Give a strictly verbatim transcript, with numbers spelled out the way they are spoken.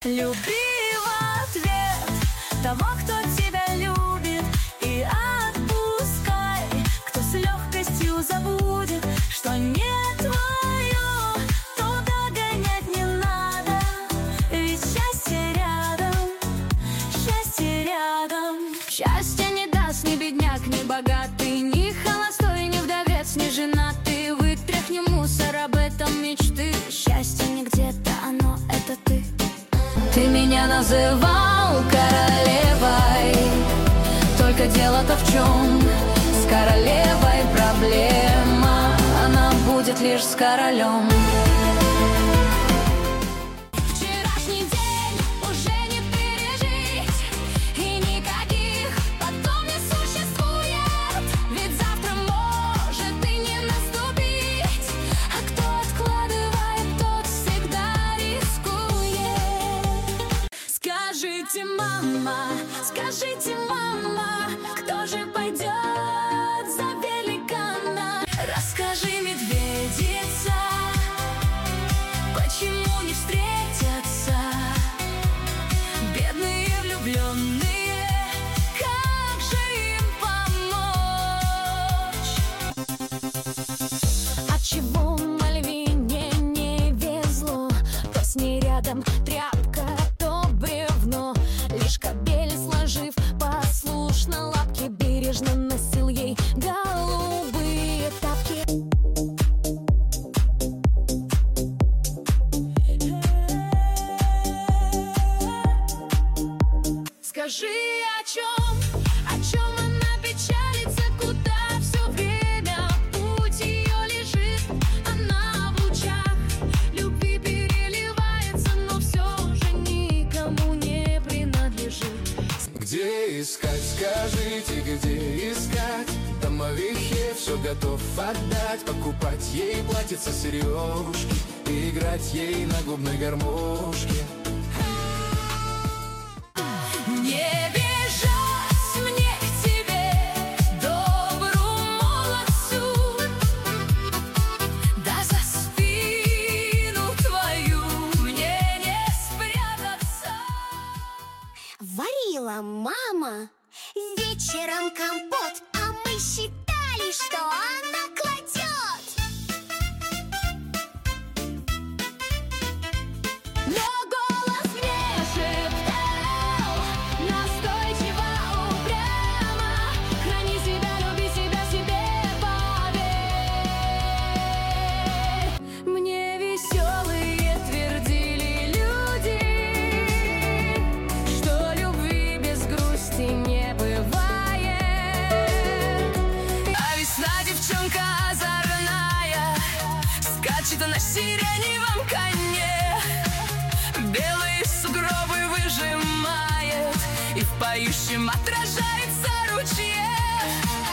Люби в ответ того, кто тебя любит, и отпускай, кто с легкостью забудет, что не твое, то догонять не надо. Ведь счастье рядом, счастье рядом. Счастье не даст ни бедняк, ни богатый, ни холостой, ни вдовец, ни женатый. Вытряхни мусор, об этом мечты. Счастье не где-то, оно это ты. Ты меня называл королевой, только дело-то в чем? С королевой проблема, она будет лишь с королем. Вчерашний день уже не пережить, и никаких потом не существует. Ведь завтра может и не наступить, а кто откладывает, тот всегда рискует. Скажите, мама, скажите, мама, кто же пойдет за великана? Расскажи, медведица, почему не встретятся бедные влюбленные? Как же им помочь? Отчего Мальвине не везло? То с ней рядом тряпка, то бревно. Лишь кобель, сложив послушно лапки, бережно носил ей голубые тапки. Скажи, о чем, о чем она печалится, куда все время путь ее лежит? Она в лучах любви переливается, но все же никому не принадлежит. Где искать, скажите, где искать? Домовихе все готов отдать, покупать ей платьица, сережки, и играть ей на губной гармошке. Не бежать мне к тебе, добру молодцу, да за спину твою мне не спрятаться. Варила мама вечером компот, а мы считали, что она кладет. Но голос мне шептал настойчиво, упрямо: храни себя, люби себя, себе поверь. Мне веселые твердили люди, что любви без грусти не бывает. А весна девчонка озорная скачет на сиреневом коне, белые сугробы выжимает и в поющем отражается ручье.